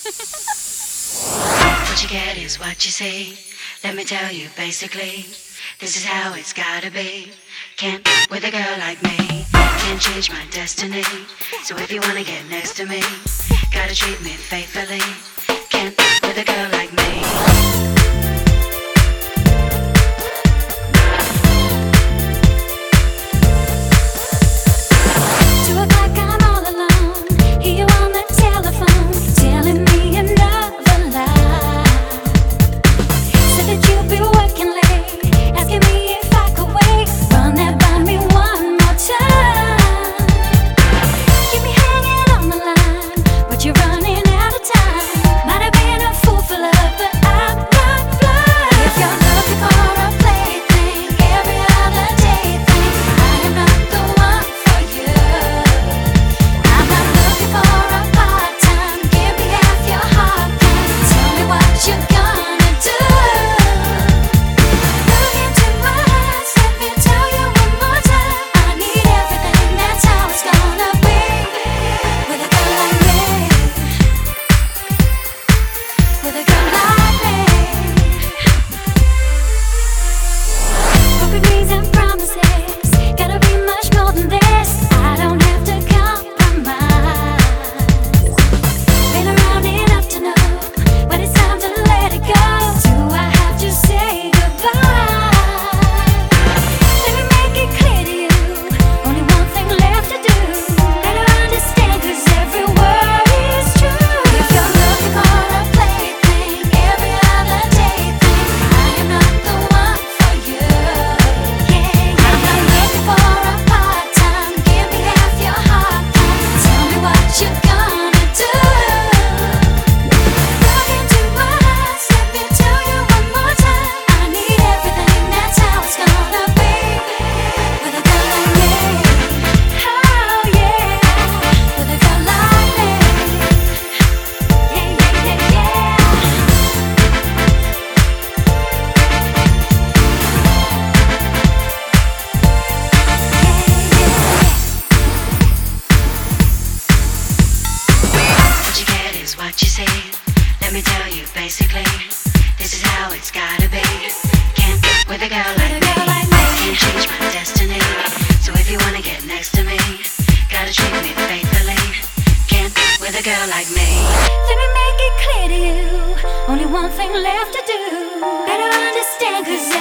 What you get is what you see. Let me tell you basically, this is how it's gotta be. Can't with a girl like me, can't change my destiny. So if you wanna get next to me, gotta treat me faithfully. Can't with a girl like me. 2 o'clock, I'm all alone. Hear you on the telephone, telling me another lie. Said that you'd be working late, asking me if I could wait. Run that by me one more time. Keep me hanging on the line, but you're running out of time. Might have been a fool for love, but I'm not blind. If you're looking for a plaything, every other day thing, I am not the one for you. I'm not looking for a part-time, give me half your heart, then tell me what you're gonna do. Look into my eyes, let me tell you one more time, I need everything, that's how it's gonna be with a girl like me. With a girl like me. Broken dreams and promises, gotta be much more than this. I don't have to compromise. Been around enough to know when it's time to let it go. Do I have to say goodbye? Let me make it clear to you, only one thing left to do. Better understand, 'cause every word is true. If you're looking for a plaything, every other day thing, I am not the one for you. Yeah, I'm not looking for a part-time, give me half your heart, tell me what you're gonna do. Look into my eyes, let me tell you one more time, I need everything, that's how it's gonna be with a girl like me. Oh yeah, with a girl like me. Yeah, yeah, yeah, yeah. What you get is what you see. Let me tell you basically, this is how it's gotta be. Can't with a girl like me, can't change my destiny. So if you wanna get next to me, gotta treat me faithfully. Can't with a girl like me. Let me make it clear to you, only one thing left to do. Better understand, 'cause